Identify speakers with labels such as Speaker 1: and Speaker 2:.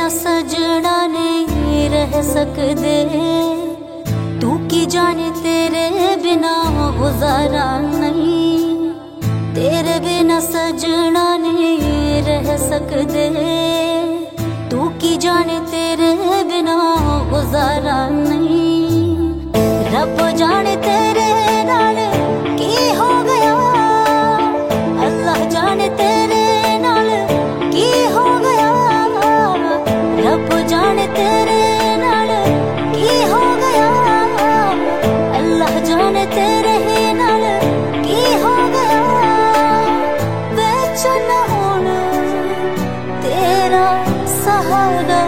Speaker 1: बिना सजना नहीं रह सकदे, तू की जाने तेरे बिना गुजारा नहीं। तेरे बिना सजना नहीं रह सकदे, तू की जाने तेरे बिना गुजारा नहीं। रब जाने तेरे नाल की हो गया, अल्लाह जाने तेरे नाल की हो गया। रब जाने तेरे नाल की हो गया, अल्लाह जाने तेरे नाल की हो गया। बेचैन होना तेरा सहारा